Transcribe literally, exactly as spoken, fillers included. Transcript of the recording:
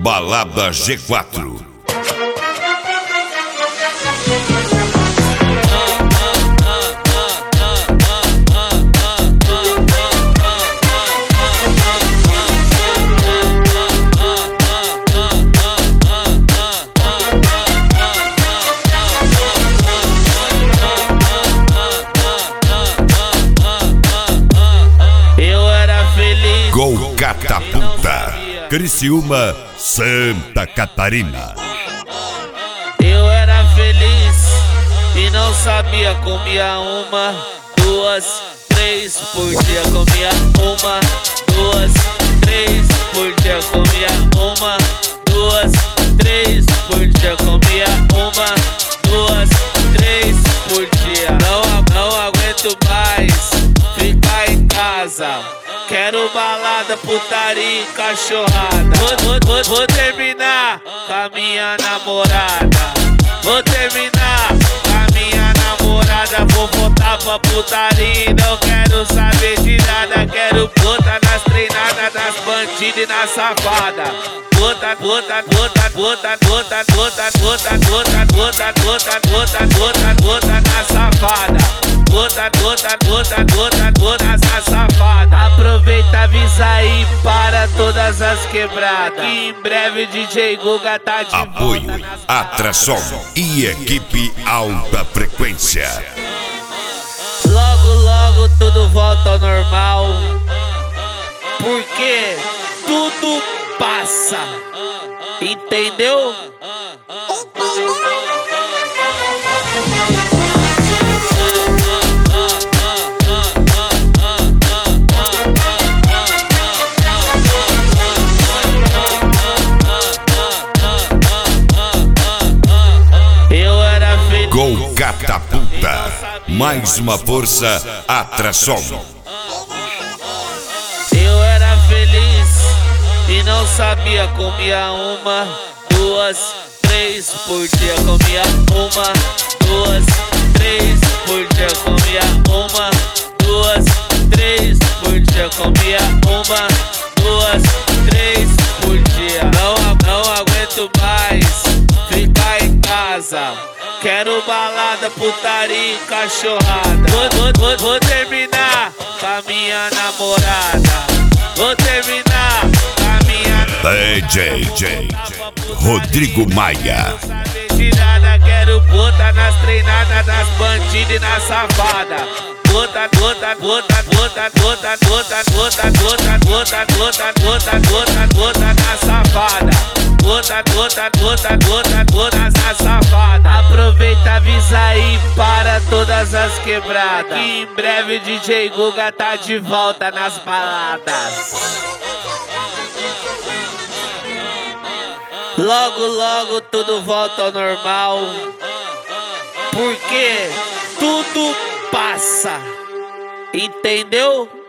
Balada G quatro. Gol Catapulta, Criciúma, Santa Catarina. Eu era feliz e não sabia, comia uma, duas, três por dia, comia uma, duas, três por dia, comia uma, duas, três por dia, comia uma, duas, três por dia. Não, não aguento mais ficar em casa. Quero balada, putaria e cachorrada. Vou, vou, vou, vou terminar com a minha namorada. Vou terminar com a minha namorada. Vou voltar pra putaria e não quero saber de nada. Quero botar nas treinadas, nas bandidas e na safada. Bota, bota, bota, bota, bota, bota, bota, bota, bota, bota, bota, bota, bota na safada. Bota, bota, bota, bota, bota na safada. Aproveita, avisa aí para todas as quebradas que em breve D J Guga tá de Apoio, volta nas Atração e equipe Alta Frequência. Logo, logo tudo volta ao normal, porque tudo passa, entendeu? Gol Catapulta, mais uma força, Atração. Eu era feliz e não sabia, comia uma, duas, três por dia, comia uma, duas, três por dia, comia uma, duas, três por dia, comia uma, duas, três por dia. Não, não aguento mais ficar em casa. Quero balada, putaria e cachorrada. Vou, vou, vou, vou terminar com a minha namorada. Vou terminar com a minha D J J Rodrigo Maia. Não saber de nada, quero botar nas treinadas, nas bandidas e na safada. Bota, bota, bota, bota, bota, bota, bota, bota, bota, bota, bota, bota, bota na safada. Bota, bota, bota, bota, bota na safada. Aproveita, avisa aí para todas as quebradas que em breve D J Guga tá de volta nas baladas. Logo, logo tudo volta ao normal, porque tudo passa, entendeu?